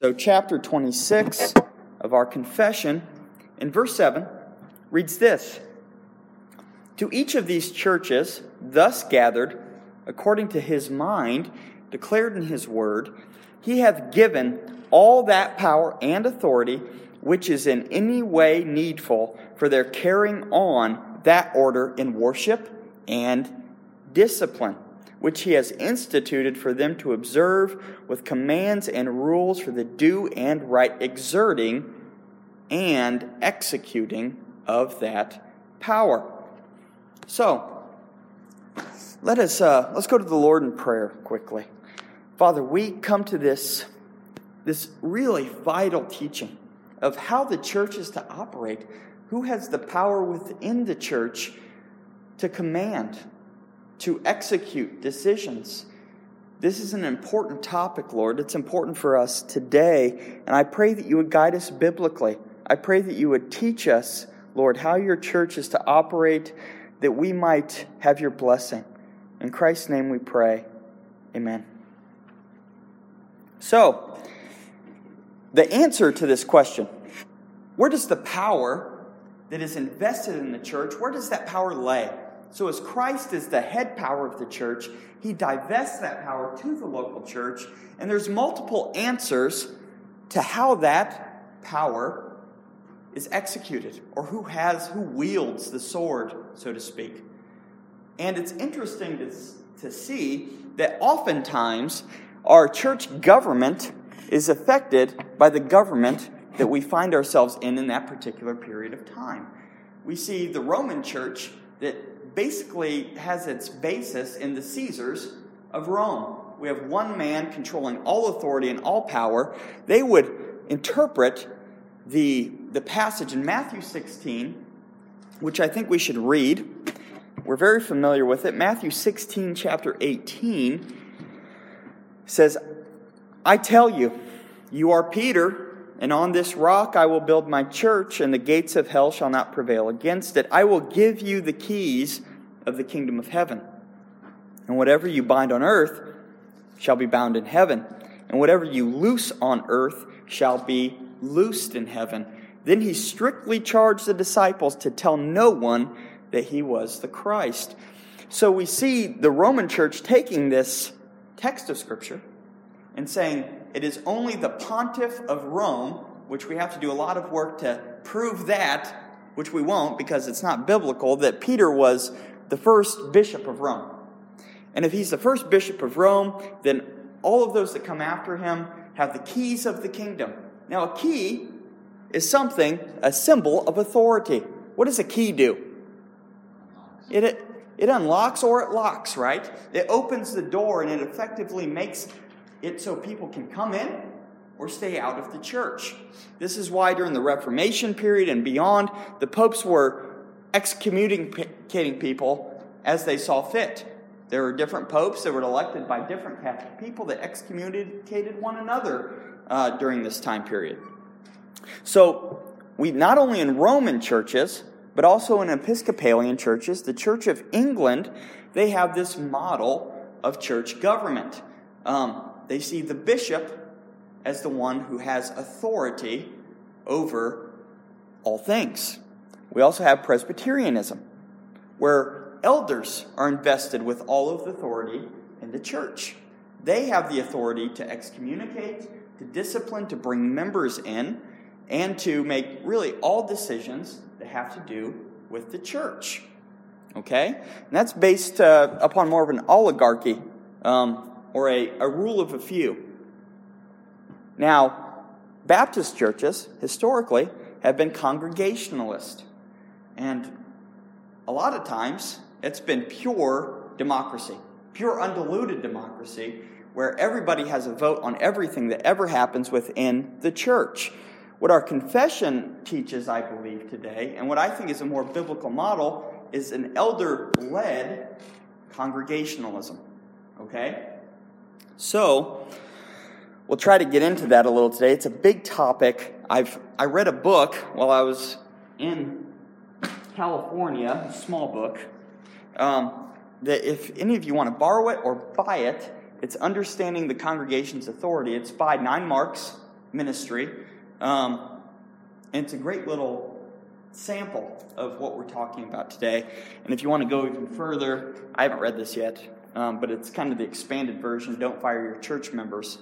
So chapter 26 of our confession, in verse 7, reads this: "To each of these churches, thus gathered, according to his mind, declared in his word, he hath given all that power and authority which is in any way needful for their carrying on that order in worship and discipline, which he has instituted for them to observe with commands and rules for the due and right exerting and executing of that power." So, let's go to the Lord in prayer quickly. Father, we come to this really vital teaching of how the church is to operate, who has the power within the church to command, to execute decisions. This is an important topic, Lord. It's important for us today, and I pray that you would guide us biblically. I pray that you would teach us, Lord, how your church is to operate, that we might have your blessing. In Christ's name we pray. Amen. So, the answer to this question, where does the power that is invested in the church, where does that power lay? So as Christ is the head power of the church, he divests that power to the local church, and there's multiple answers to how that power is executed, or who wields the sword, so to speak. And it's interesting to see that oftentimes our church government is affected by the government that we find ourselves in that particular period of time. We see the Roman church that basically has its basis in the Caesars of Rome. We have one man controlling all authority and all power. They would interpret the passage in Matthew 16, which I think we should read. We're very familiar with it. Matthew 16, chapter 18, says, "I tell you, you are Peter, and on this rock I will build my church, and the gates of hell shall not prevail against it. I will give you the keys of the kingdom of heaven. And whatever you bind on earth shall be bound in heaven, and whatever you loose on earth shall be loosed in heaven." Then he strictly charged the disciples to tell no one that he was the Christ. So we see the Roman church taking this text of Scripture and saying it is only the pontiff of Rome, which we have to do a lot of work to prove that, which we won't because it's not biblical, that Peter was the first bishop of Rome. And if he's the first bishop of Rome, then all of those that come after him have the keys of the kingdom. Now, a key is a symbol of authority. What does a key do? It unlocks or it locks, right? It opens the door and it effectively makes it so people can come in or stay out of the church. This is why during the Reformation period and beyond, the popes were excommunicating people as they saw fit. There were different popes that were elected by different Catholic people that excommunicated one another during this time period. So, we not only in Roman churches, but also in Episcopalian churches, the Church of England, they have this model of church government. They see the bishop as the one who has authority over all things. We also have Presbyterianism, where elders are invested with all of the authority in the church. They have the authority to excommunicate, to discipline, to bring members in, and to make really all decisions that have to do with the church. Okay? And that's based upon more of an oligarchy, or a rule of a few. Now, Baptist churches, historically, have been Congregationalist. And a lot of times, it's been pure democracy, pure undiluted democracy, where everybody has a vote on everything that ever happens within the church. What our confession teaches, I believe, today, and what I think is a more biblical model, is an elder-led congregationalism. Okay? So, we'll try to get into that a little today. It's a big topic. I read a book while I was in California, a small book, that if any of you want to borrow it or buy it, it's Understanding the Congregation's Authority. It's by 9 Marks ministry. And it's a great little sample of what we're talking about today. And if you want to go even further, I haven't read this yet, but it's kind of the expanded version, Don't Fire Your Church Members.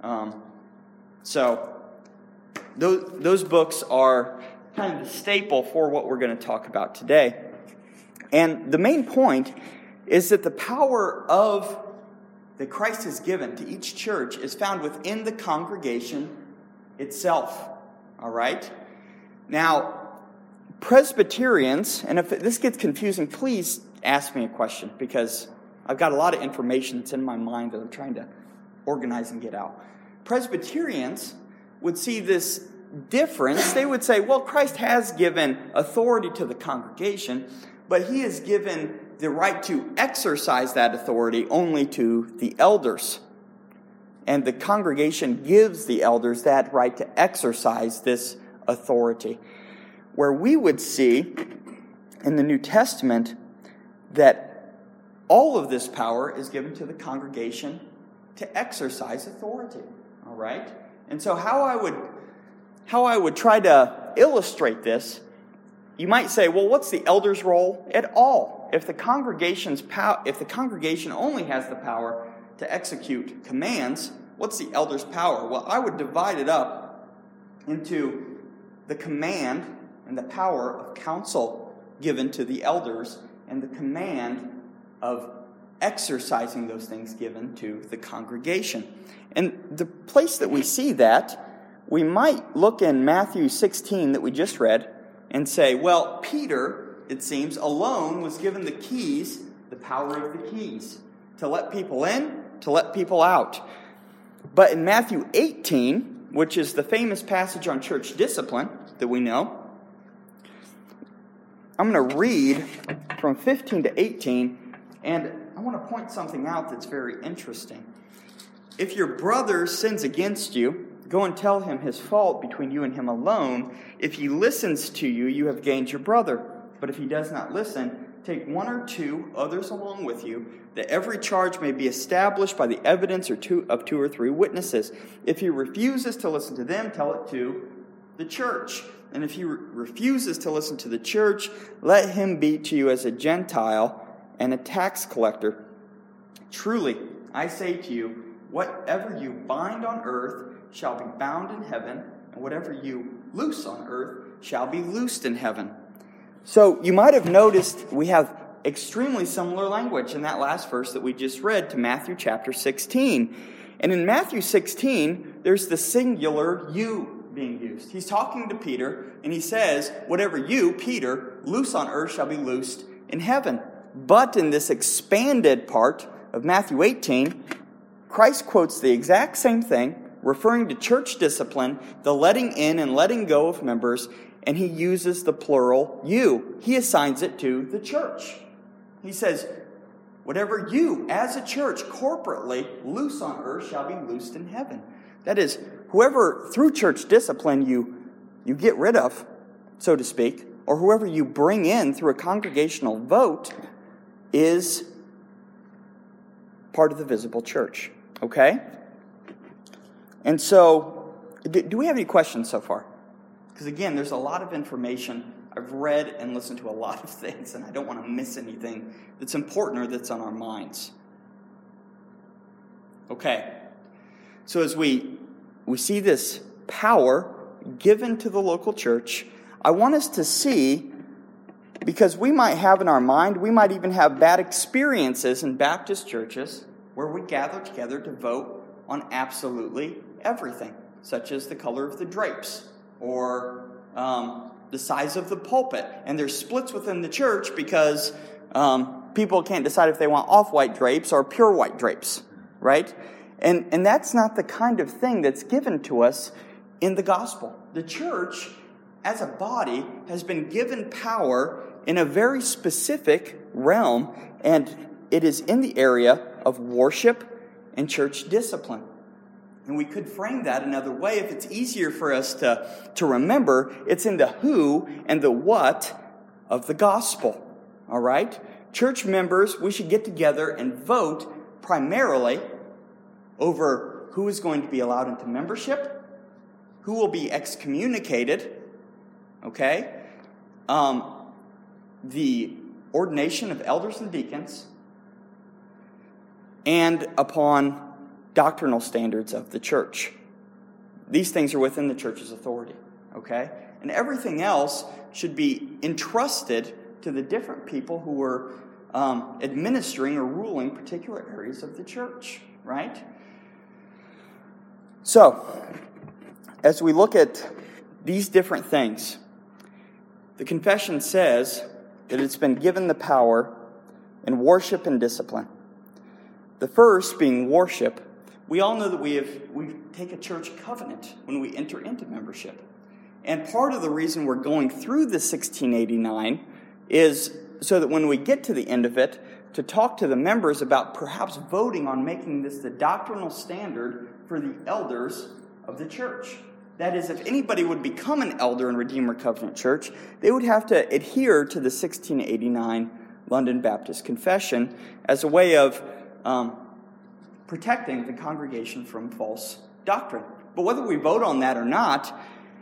So those books are kind of the staple for what we're going to talk about today. And the main point is that the power that Christ has given to each church is found within the congregation itself. All right? Now, Presbyterians, and if this gets confusing, please ask me a question, because I've got a lot of information that's in my mind that I'm trying to organize and get out. Presbyterians would see this difference. They would say, well, Christ has given authority to the congregation, but he has given the right to exercise that authority only to the elders. And the congregation gives the elders that right to exercise this authority. Where we would see in the New Testament that all of this power is given to the congregation to exercise authority. All right? And so how I would try to illustrate this, you might say, well, what's the elder's role at all? If the congregation only has the power to execute commands, what's the elder's power? Well, I would divide it up into the command and the power of counsel given to the elders, and the command of exercising those things given to the congregation. And the place that we see that, we might look in Matthew 16 that we just read and say, well, Peter, it seems, alone was given the keys, the power of the keys, to let people in, to let people out. But in Matthew 18, which is the famous passage on church discipline that we know, I'm going to read from 15 to 18, and I want to point something out that's very interesting. If your brother sins against you, go and tell him his fault between you and him alone. If he listens to you, you have gained your brother. But if he does not listen, take one or two others along with you, that every charge may be established by the evidence of two or three witnesses. If he refuses to listen to them, tell it to the church. And if he refuses to listen to the church, let him be to you as a Gentile and a tax collector. Truly, I say to you, whatever you bind on earth shall be bound in heaven, and whatever you loose on earth shall be loosed in heaven. So you might have noticed we have extremely similar language in that last verse that we just read to Matthew chapter 16. And in Matthew 16, there's the singular you being used. He's talking to Peter, and he says, whatever you, Peter, loose on earth shall be loosed in heaven. But in this expanded part of Matthew 18, Christ quotes the exact same thing, referring to church discipline, the letting in and letting go of members, and he uses the plural you. He assigns it to the church. He says, whatever you, as a church, corporately loose on earth shall be loosed in heaven. That is, whoever through church discipline you get rid of, so to speak, or whoever you bring in through a congregational vote is part of the visible church. Okay? And so, do we have any questions so far? Because again, there's a lot of information. I've read and listened to a lot of things, and I don't want to miss anything that's important or that's on our minds. Okay. So as we see this power given to the local church, I want us to see, because we might have in our mind, we might even have bad experiences in Baptist churches where we gather together to vote on absolutely everything, such as the color of the drapes or the size of the pulpit. And there's splits within the church because people can't decide if they want off-white drapes or pure white drapes, right? And that's not the kind of thing that's given to us in the gospel. The church, as a body, has been given power in a very specific realm, and it is in the area of worship and church discipline. And we could frame that another way if it's easier for us to remember. It's in the who and the what of the gospel. All right? Church members, we should get together and vote primarily over who is going to be allowed into membership who will be excommunicated, okay? The ordination of elders and deacons, and upon doctrinal standards of the church. These things are within the church's authority, okay? And everything else should be entrusted to the different people who are administering or ruling particular areas of the church, right? So, as we look at these different things, the confession says that it's been given the power in worship and discipline. The first being worship. We all know that we take a church covenant when we enter into membership. And part of the reason we're going through the 1689 is so that when we get to the end of it, to talk to the members about perhaps voting on making this the doctrinal standard for the elders of the church. That is, if anybody would become an elder in Redeemer Covenant Church, they would have to adhere to the 1689 London Baptist Confession as a way of protecting the congregation from false doctrine. But whether we vote on that or not,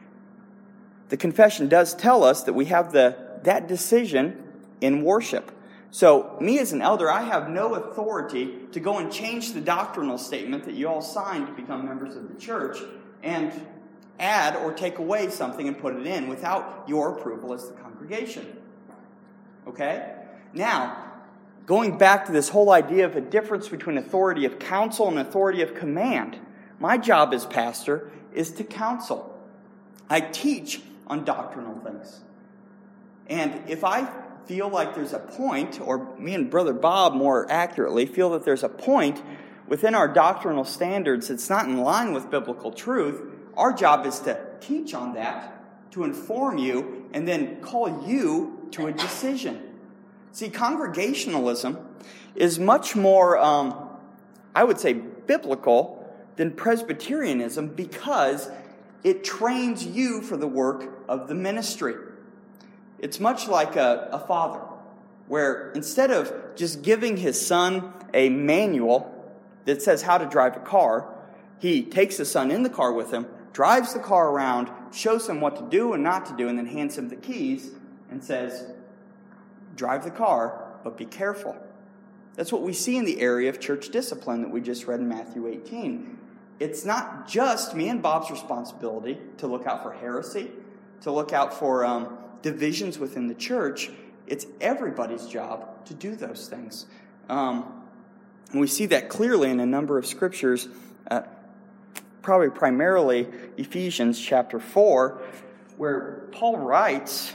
the confession does tell us that we have that decision in worship. So, me as an elder, I have no authority to go and change the doctrinal statement that you all signed to become members of the church and add or take away something and put it in without your approval as the congregation. Okay? Now, going back to this whole idea of a difference between authority of counsel and authority of command, my job as pastor is to counsel. I teach on doctrinal things. And if I feel like there's a point, or me and Brother Bob more accurately feel that there's a point within our doctrinal standards that's not in line with biblical truth, our job is to teach on that, to inform you, and then call you to a decision. See, congregationalism is much more, I would say, biblical than Presbyterianism because it trains you for the work of the ministry. It's much like a father, where instead of just giving his son a manual that says how to drive a car, he takes the son in the car with him, drives the car around, shows him what to do and not to do, and then hands him the keys and says, drive the car, but be careful. That's what we see in the area of church discipline that we just read in Matthew 18. It's not just me and Bob's responsibility to look out for heresy, to look out for divisions within the church. It's everybody's job to do those things. And we see that clearly in a number of scriptures, probably primarily Ephesians chapter 4, where Paul writes,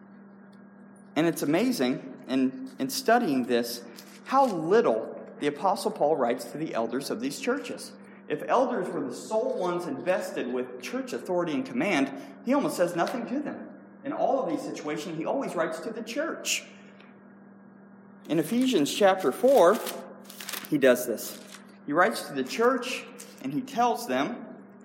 and it's amazing in studying this, how little the Apostle Paul writes to the elders of these churches. If elders were the sole ones invested with church authority and command, he almost says nothing to them. In all of these situations, he always writes to the church. In Ephesians chapter 4, he does this. He writes to the church, and he tells them,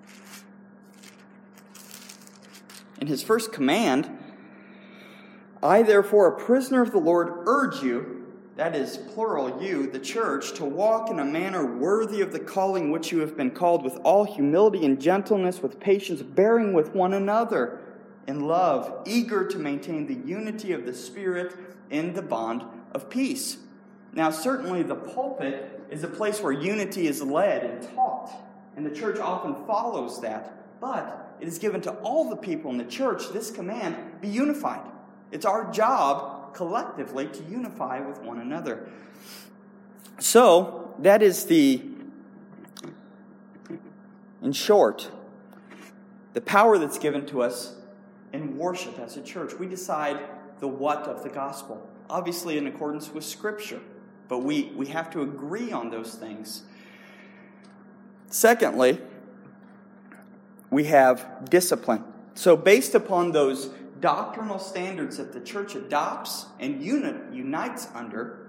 in his first command, I, therefore, a prisoner of the Lord, urge you, that is, plural, you, the church, to walk in a manner worthy of the calling which you have been called, with all humility and gentleness, with patience, bearing with one another in love, eager to maintain the unity of the Spirit in the bond of peace. Now, certainly the pulpit is a place where unity is led and taught, and the church often follows that. But it is given to all the people in the church, this command, be unified. It's our job collectively to unify with one another. So, that is in short, the power that's given to us in worship as a church. We decide the what of the gospel, obviously in accordance with Scripture, but we have to agree on those things. Secondly, we have discipline. So based upon those doctrinal standards that the church adopts and unites under,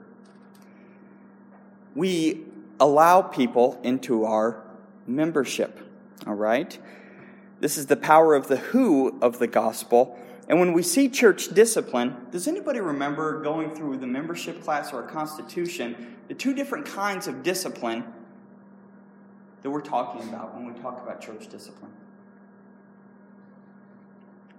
we allow people into our membership. All right? This is the power of the who of the gospel. And when we see church discipline, does anybody remember going through the membership class or a constitution, the two different kinds of discipline that we're talking about when we talk about church discipline?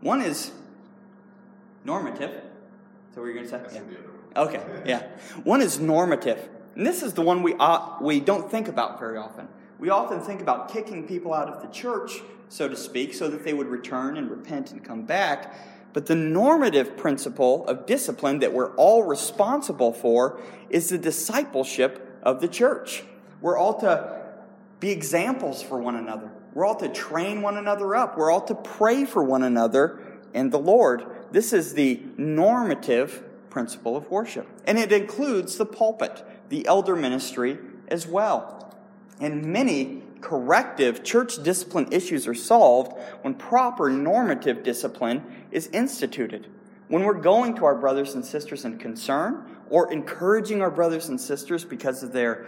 One is normative. Is that what you're going to say? That's Yeah. the other one. Okay, yeah. One is normative. And this is the one we don't think about very often. We often think about kicking people out of the church, so to speak, so that they would return and repent and come back. But the normative principle of discipline that we're all responsible for is the discipleship of the church. We're all to be examples for one another. We're all to train one another up. We're all to pray for one another and the Lord. This is the normative principle of worship. And it includes the pulpit, the elder ministry as well. And many corrective church discipline issues are solved when proper normative discipline is instituted. When we're going to our brothers and sisters in concern, or encouraging our brothers and sisters because of their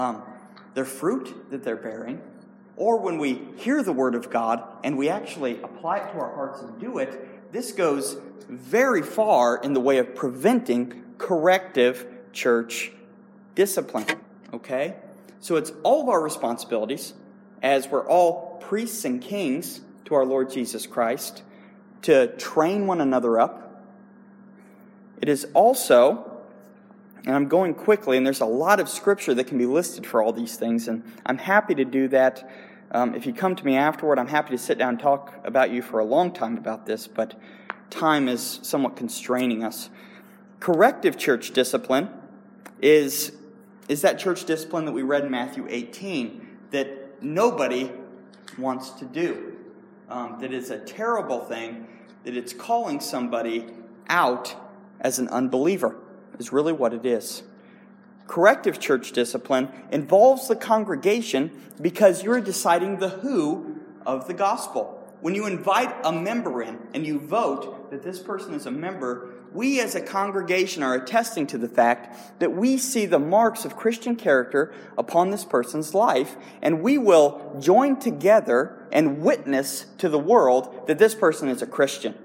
fruit that they're bearing, or when we hear the Word of God and we actually apply it to our hearts and do it, this goes very far in the way of preventing corrective church discipline. Okay? So it's all of our responsibilities, as we're all priests and kings to our Lord Jesus Christ, to train one another up. It is also, and I'm going quickly, and there's a lot of scripture that can be listed for all these things, and I'm happy to do that. If you come to me afterward, I'm happy to sit down and talk about you for a long time about this, but time is somewhat constraining us. Corrective church discipline is that church discipline that we read in Matthew 18 that nobody wants to do. That is a terrible thing, that it's calling somebody out as an unbeliever, is really what it is. Corrective church discipline involves the congregation because you're deciding the who of the gospel. When you invite a member in and you vote that this person is a member, we as a congregation are attesting to the fact that we see the marks of Christian character upon this person's life, and we will join together and witness to the world that this person is a Christian.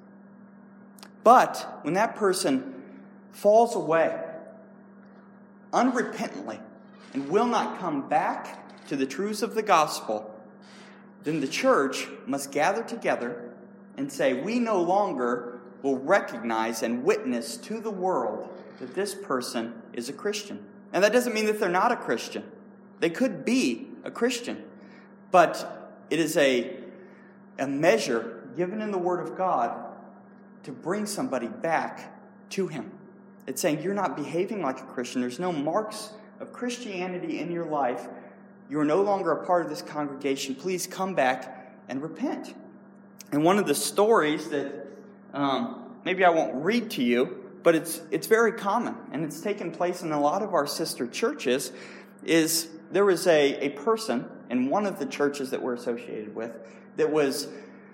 But when that person falls away unrepentantly and will not come back to the truths of the gospel, then the church must gather together and say, we no longer will recognize and witness to the world that this person is a Christian. And that doesn't mean that they're not a Christian. They could be a Christian. But it is a measure given in the Word of God to bring somebody back to Him. It's saying you're not behaving like a Christian. There's no marks of Christianity in your life. You are no longer a part of this congregation. Please come back and repent. And one of the stories that maybe I won't read to you, but it's very common, and it's taken place in a lot of our sister churches, is there was a person in one of the churches that we're associated with that was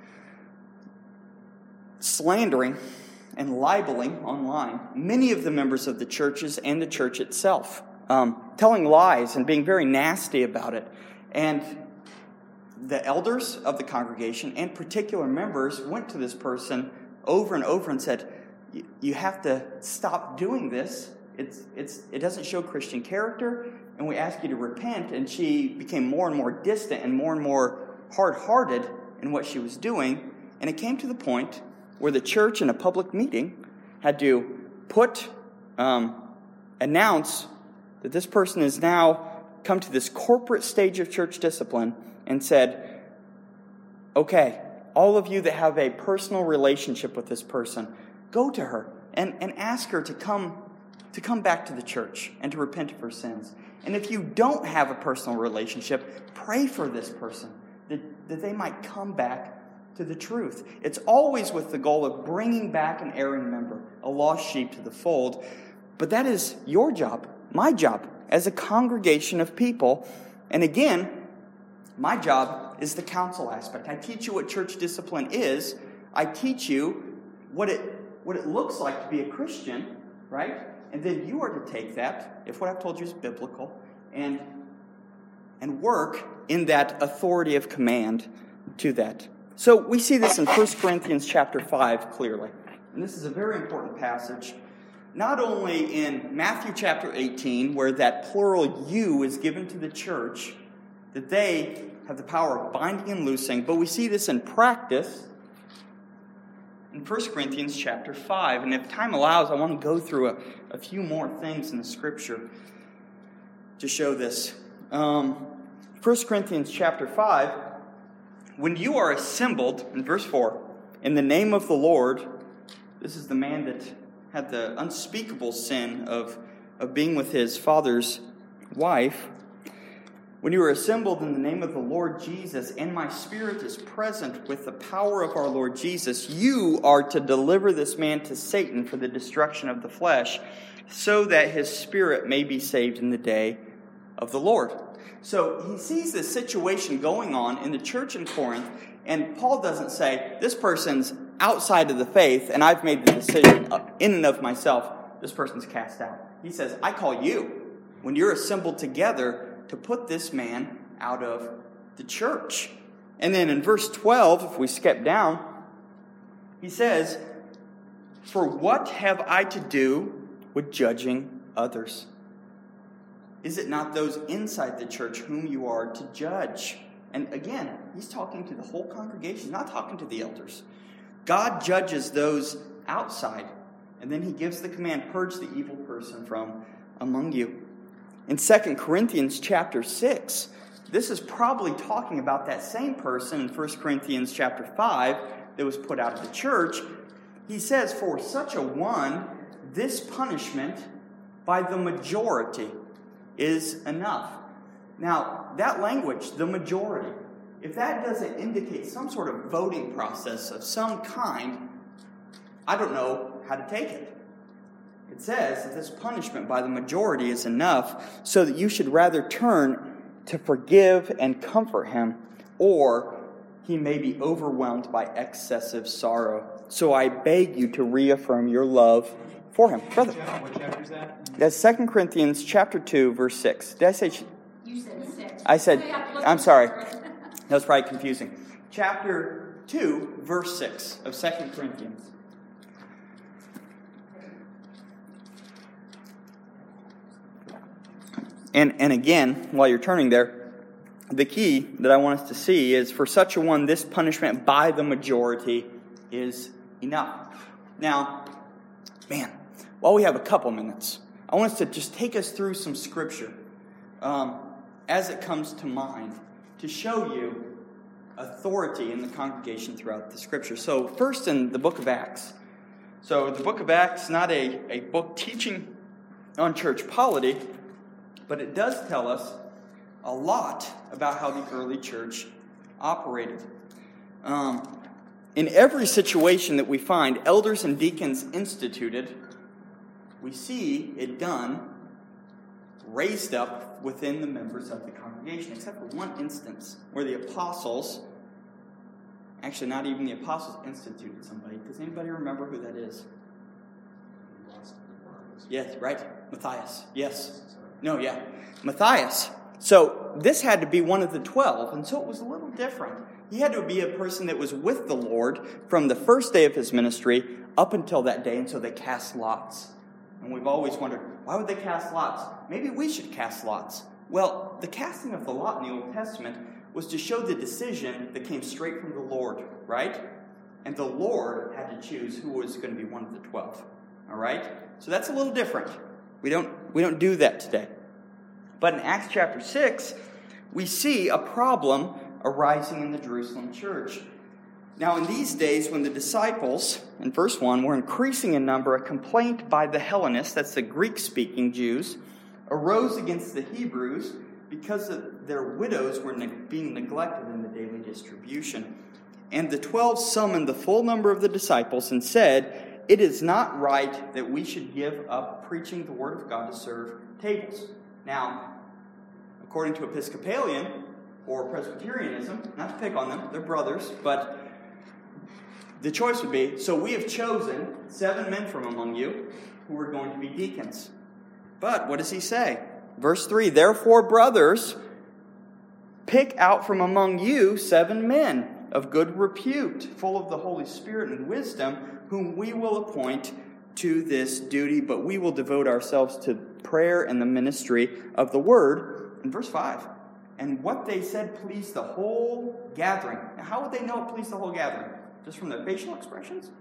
slandering and libeling online many of the members of the churches and the church itself, telling lies and being very nasty about it. And the elders of the congregation and particular members went to this person over and over and said, you have to stop doing this. It doesn't show Christian character, and we ask you to repent. And she became more and more distant and more hard-hearted in what she was doing. And it came to the point where the church in a public meeting had to announce that this person has now come to this corporate stage of church discipline and said, okay, all of you that have a personal relationship with this person, go to her and ask her to come back to the church and to repent of her sins. And if you don't have a personal relationship, pray for this person that they might come back to the truth. It's always with the goal of bringing back an erring member, a lost sheep to the fold. But that is your job, my job, as a congregation of people. And again, my job is the counsel aspect. I teach you what church discipline is. I teach you what it looks like to be a Christian, right? And then you are to take that, if what I've told you is biblical, and work in that authority of command to that. So we see this in 1 Corinthians chapter 5 clearly. And this is a very important passage, not only in Matthew chapter 18, where that plural you is given to the church, that they have the power of binding and loosing, but we see this in practice in 1 Corinthians chapter 5. And if time allows, I want to go through a few more things in the Scripture to show this. 1 Corinthians chapter 5, when you are assembled, in verse 4, in the name of the Lord, this is the man that had the unspeakable sin of being with his father's wife. When you are assembled in the name of the Lord Jesus, and my spirit is present with the power of our Lord Jesus, you are to deliver this man to Satan for the destruction of the flesh, so that his spirit may be saved in the day of the Lord. So he sees this situation going on in the church in Corinth, and Paul doesn't say, this person's outside of the faith, and I've made the decision in and of myself, this person's cast out. He says, I call you, when you're assembled together, to put this man out of the church. And then in verse 12, if we skip down, he says, for what have I to do with judging others? Is it not those inside the church whom you are to judge? And again, he's talking to the whole congregation, not talking to the elders. God judges those outside, and then he gives the command, purge the evil person from among you. In 2 Corinthians chapter 6, this is probably talking about that same person in 1 Corinthians chapter 5 that was put out of the church. He says, for such a one, this punishment by the majority is enough. Now, that language, the majority, if that doesn't indicate some sort of voting process of some kind, I don't know how to take it. It says that this punishment by the majority is enough, so that you should rather turn to forgive and comfort him, or he may be overwhelmed by excessive sorrow. So I beg you to reaffirm your love for him. Brother. What chapter is that? That's 2 Corinthians chapter 2, verse 6. Did I say... You said 6. I said... I'm sorry. That was probably confusing. Chapter 2, verse 6 of 2 Corinthians. And again, while you're turning there, the key that I want us to see is, for such a one, this punishment by the majority is enough. Now, man, while we have a couple minutes, I want us to just take us through some scripture as it comes to mind to show you authority in the congregation throughout the scripture. So first in the book of Acts. So the book of Acts, not a book teaching on church polity, but it does tell us a lot about how the early church operated. In every situation that we find elders and deacons instituted, we see it done, raised up within the members of the congregation, except for one instance where the apostles, actually not even the apostles, instituted somebody. Does anybody remember who that is? Yes, right? Matthias. Yes. No, yeah. Matthias. So this had to be one of the 12, and so it was a little different. He had to be a person that was with the Lord from the first day of his ministry up until that day, and so they cast lots. And we've always wondered, why would they cast lots? Maybe we should cast lots. Well, the casting of the lot in the Old Testament was to show the decision that came straight from the Lord, right? And the Lord had to choose who was going to be one of the 12. All right? So that's a little different. We don't do that today. But in Acts chapter 6, we see a problem arising in the Jerusalem church. Now, in these days, when the disciples, in verse 1, were increasing in number, a complaint by the Hellenists, that's the Greek-speaking Jews, arose against the Hebrews because their widows were being neglected in the daily distribution. And the 12 summoned the full number of the disciples and said, "It is not right that we should give up preaching the word of God to serve tables." Now, according to Episcopalian or Presbyterianism, not to pick on them, they're brothers, but the choice would be, so we have chosen 7 men from among you who are going to be deacons. But what does he say? Verse 3, "Therefore, brothers, pick out from among you 7 men of good repute, full of the Holy Spirit and wisdom, whom we will appoint to this duty, but we will devote ourselves to prayer and the ministry of the word." In verse 5, "And what they said pleased the whole gathering." Now, how would they know it pleased the whole gathering? Just from their facial expressions?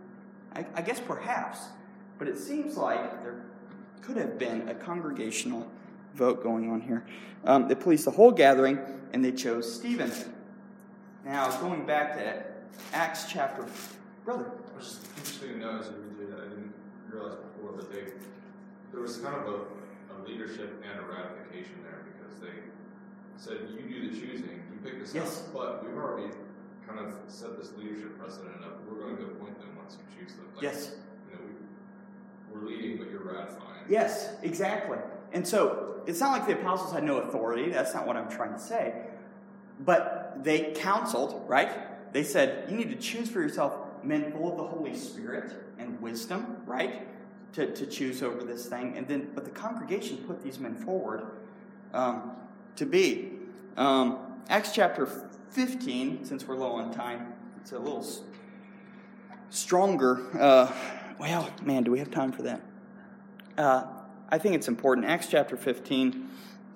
I guess perhaps, but it seems like there could have been a congregational vote going on here. They policed the whole gathering, and they chose Stephen. Now, going back to Acts chapter... Brother. It was just interesting to know as you read it, I didn't realize before, but there was kind of a leadership and a ratification there, because they said, you do the choosing, you pick this up, but we've already kind of set this leadership precedent up. We're going to appoint them once you choose them. Yes. We're leading, but you're ratifying. Yes, exactly. And so, it's not like the apostles had no authority. That's not what I'm trying to say. But they counseled, right? They said, you need to choose for yourself men full of the Holy Spirit and wisdom, right? To choose over this thing. But the congregation put these men forward to be. Acts chapter 15, since we're low on time, it's a little stronger. Do we have time for that? I think it's important. Acts chapter 15.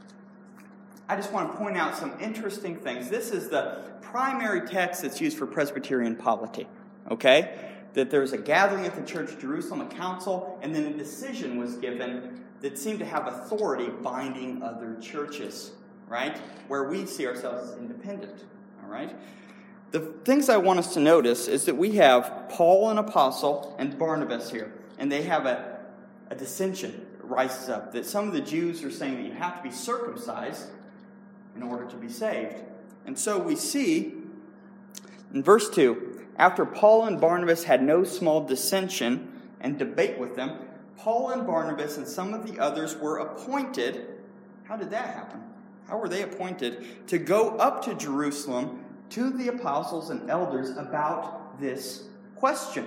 I just want to point out some interesting things. This is the primary text that's used for Presbyterian polity. Okay? That there's a gathering at the church of Jerusalem, a council, and then a decision was given that seemed to have authority binding other churches. Right? Where we see ourselves as independent. All right? The things I want us to notice is that we have Paul, an apostle, and Barnabas here. And they have a dissension that rises up. That some of the Jews are saying that you have to be circumcised in order to be saved. And so we see in verse 2, after Paul and Barnabas had no small dissension and debate with them, Paul and Barnabas and some of the others were appointed. How did that happen? How were they appointed to go up to Jerusalem to the apostles and elders about this question?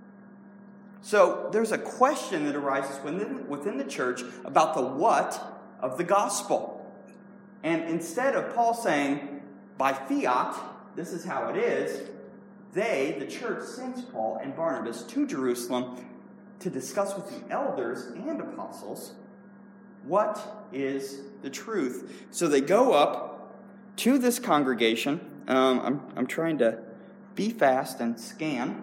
So there's a question that arises within the church about the what of the gospel. And instead of Paul saying, by fiat, this is how it is, the church, sends Paul and Barnabas to Jerusalem to discuss with the elders and apostles what is the truth. So they go up to this congregation. I'm trying to be fast and scan.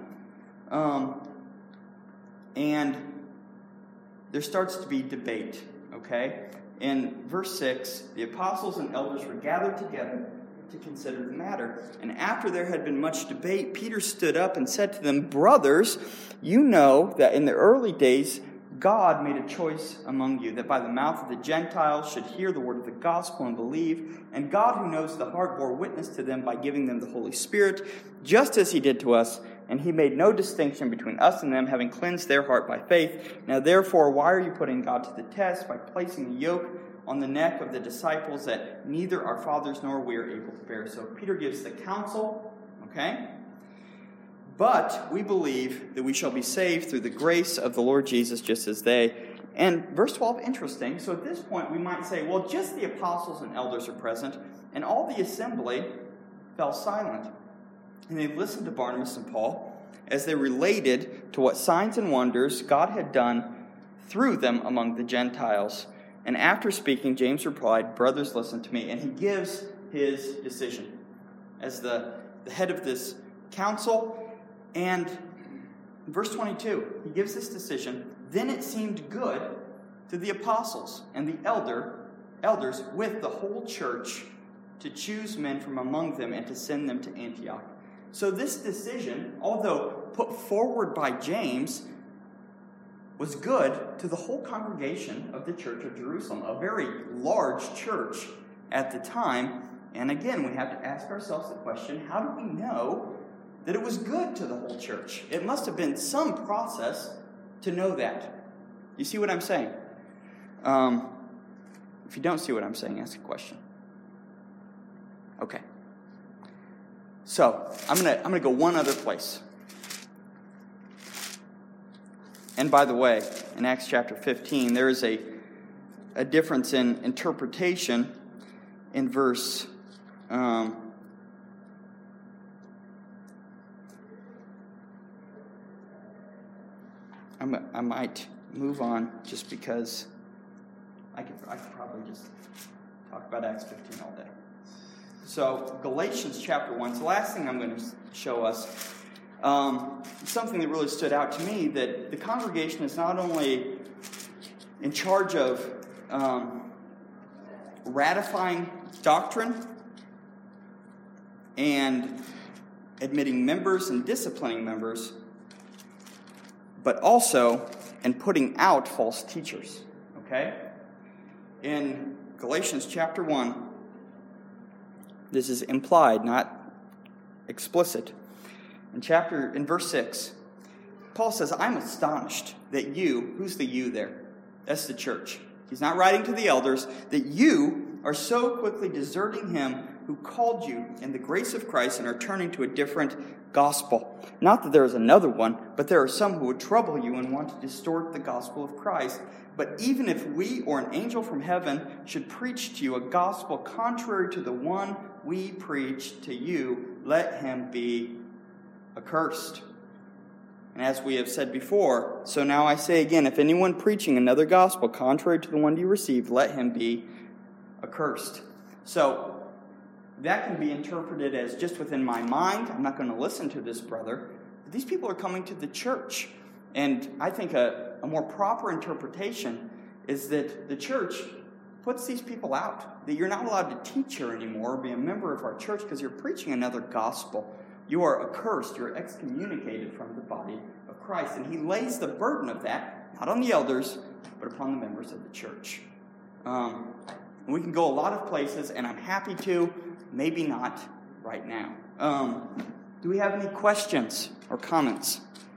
And there starts to be debate, okay? In verse 6, the apostles and elders were gathered together to consider the matter. And after there had been much debate, Peter stood up and said to them, brothers, you know that in the early days God made a choice among you, that by the mouth of the Gentiles should hear the word of the gospel and believe. And God, who knows the heart, bore witness to them by giving them the Holy Spirit, just as he did to us. And he made no distinction between us and them, having cleansed their heart by faith. Now therefore, why are you putting God to the test by placing a yoke on the neck of the disciples that neither our fathers nor we are able to bear? So Peter gives the counsel, okay? But we believe that we shall be saved through the grace of the Lord Jesus, just as they. And verse 12, interesting. So at this point, we might say, well, just the apostles and elders are present, and all the assembly fell silent. And they listened to Barnabas and Paul as they related to what signs and wonders God had done through them among the Gentiles. And after speaking, James replied, brothers, listen to me. And he gives his decision as the head of this council. And verse 22, he gives this decision. Then it seemed good to the apostles and the elders with the whole church to choose men from among them and to send them to Antioch. So this decision, although put forward by James, was good to the whole congregation of the church of Jerusalem, a very large church at the time. And again, we have to ask ourselves the question, how do we know that it was good to the whole church? It must have been some process to know that. You see what I'm saying? If you don't see what I'm saying, ask a question. Okay. So, I'm gonna go one other place. And by the way, in Acts chapter 15, there is a difference in interpretation in verse I might move on just because I could probably just talk about Acts 15 all day. So Galatians chapter 1. So the last thing I'm going to show us something that really stood out to me, that the congregation is not only in charge of ratifying doctrine and admitting members and disciplining members, but also in putting out false teachers. Okay? In Galatians chapter 1, this is implied, not explicit. In verse 6, Paul says, I'm astonished that you, who's the you there? That's the church. He's not writing to the elders, that you are so quickly deserting him who called you in the grace of Christ and are turning to a different gospel. Not that there is another one, but there are some who would trouble you and want to distort the gospel of Christ. But even if we or an angel from heaven should preach to you a gospel contrary to the one we preach to you, let him be accursed. And as we have said before, so now I say again, if anyone preaching another gospel contrary to the one you received, let him be accursed. So that can be interpreted as just within my mind, I'm not going to listen to this brother. But these people are coming to the church. And I think a more proper interpretation is that the church puts these people out. That you're not allowed to teach here anymore or be a member of our church because you're preaching another gospel. You are accursed. You're excommunicated from the body of Christ. And he lays the burden of that, not on the elders, but upon the members of the church. We can go a lot of places, and I'm happy to, maybe not right now. Do we have any questions or comments?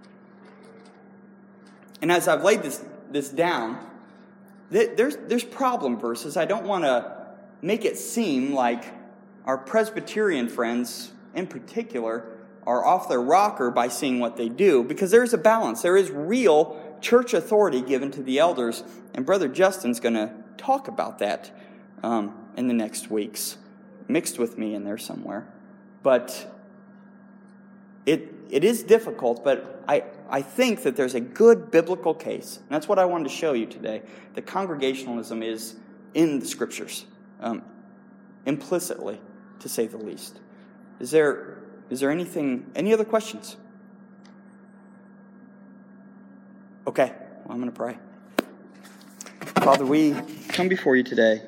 And as I've laid this down, there's problem verses. I don't want to make it seem like our Presbyterian friends, in particular, are off their rocker by seeing what they do, because there is a balance. There is real church authority given to the elders, and Brother Justin's going to talk about that in the next weeks, mixed with me in there somewhere. But it is difficult, but I think that there's a good biblical case, and that's what I wanted to show you today, that congregationalism is in the Scriptures, implicitly, to say the least. Is there any other questions? Okay, well, I'm going to pray. Father, we come before you today.